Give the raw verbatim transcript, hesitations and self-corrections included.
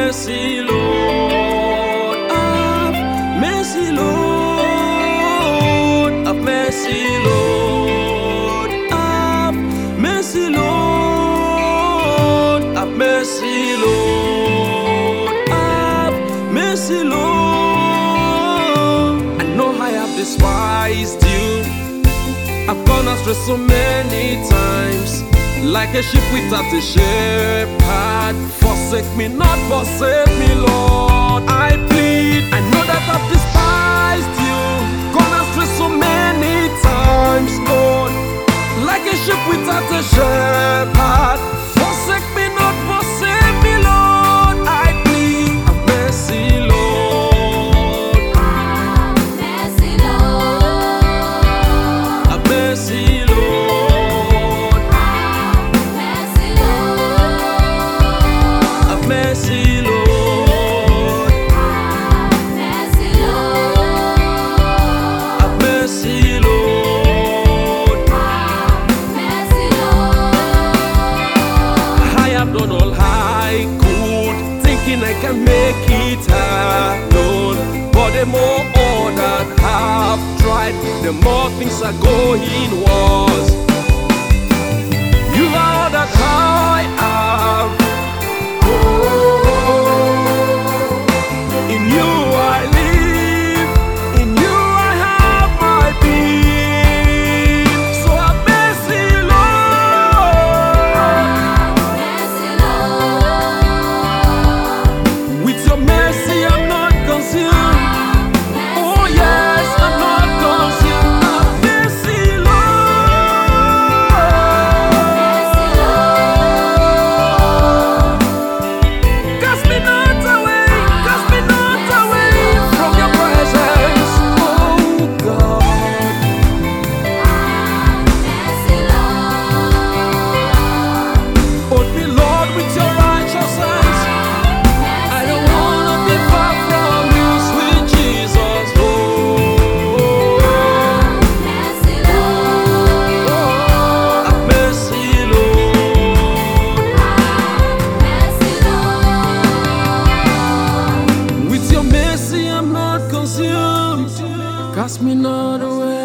mercy, Lord. Have mercy, Lord. Have mercy, Lord. Have mercy, Lord. Have mercy, Lord. Have mercy, Lord. I know I have despised you. I've gone astray so many times, like a sheep without a shepherd. Forsake me not, forsake me, Lord. I plead, I know that I've despised you, gone astray so many times, Lord, like a sheep without a shepherd. Forsake me not, forsake me, Lord. I plead, have mercy, Lord. Have mercy, Lord. Have mercy, Lord. Have mercy, Lord. I have done all I could, thinking I can make it alone. But the more all that I've tried, the more things are going worse. You are all that I have. In you I live, in you I have my being. So have mercy, Lord. With your mercy I'm not consumed. Oh yes, I'm not consumed. Have mercy, Lord. Cast me not away, cast me not away from your presence, oh God. Hold me, Lord, with your righteous hands. I don't wanna be far from you, sweet Jesus. Oh, have mercy, Lord. With your mercy I'm not consumed. Cast me not away.